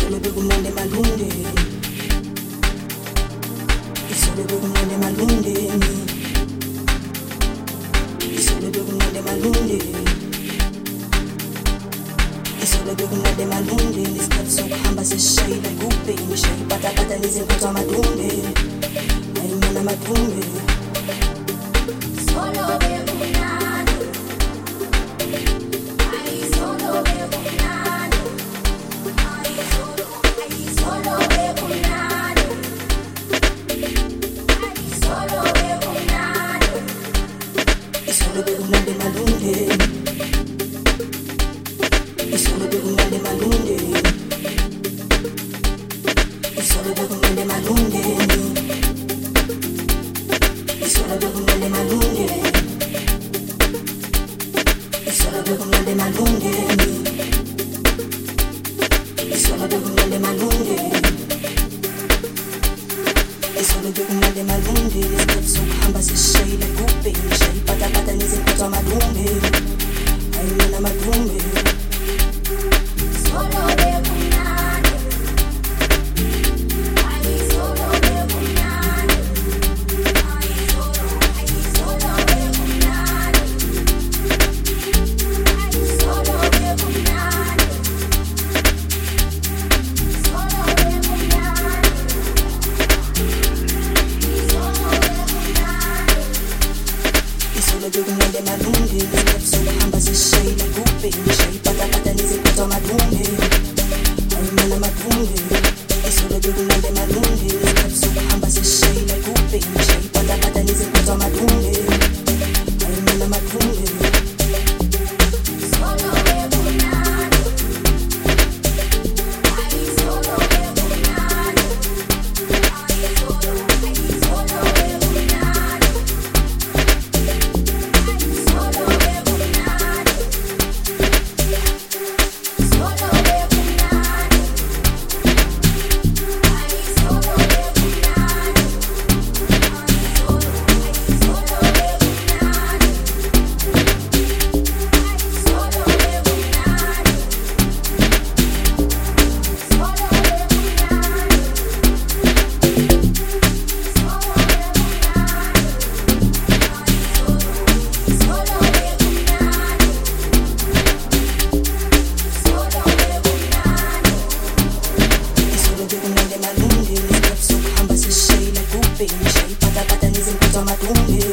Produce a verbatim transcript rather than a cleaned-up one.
Isolo bekumnandi emalungeni, isolo bekumnandi emalungeni, isolo bekumnandi emalungeni, isolo bekumnandi emalungeni. Isikhathi sokuhamba sesishayile kubheni, shayi patapata nezinkotho amadumbe, ayimana amadumbe. Solo bekumnandi, ay solo bekumnandi, ay solo, ay solo bekumnandi, ay solo bekumnandi, isolo bekumnandi emalungeni, isolo bekumnandi emalungeni, isolo bekumnandi emalungeni, isolo bekumnandi emalungeni, isolo bekumnandi emalungeni, isolo bekumnandi emalungeni, isolo bekumnandi emalungeni. Isikhathi sokuhamba sesishayile kubheni, shayi patapata nezinkotho amadumbe, ayimana amadumbe. Solo bekumnandi, ay solo bekumnandi, ay solo, ay solo bekumnandi, ay solo bekumnandi, solo bekumnandi, solo bekumnandi, isolo bekumnandi emalungeni. Isikhathi sokuhamba sesishayile kubheni, shayi patapata nezinkotho amadumbe, ayimana amadumbe. Isolo bekumnandi emalungeni. Isikhathi sokuhamba sesishayile kubheni, shayi patapata nezinkotho amadumbe, ayimana amadumbe. Solo bekumnandi, ay solo bekumnandi, ay solo, ay solo bekumnandi, ay solo bekumnandi, solo bekumnandi, ay solo bekumnandi, ay solo, ay solo bekumnandi, ay solo bekumnandi, solo isolo bekumnandi emalungeni. Isikhathi sokuhamba sesishayile kubheni, shayi patapata nezinkotho amadumbe,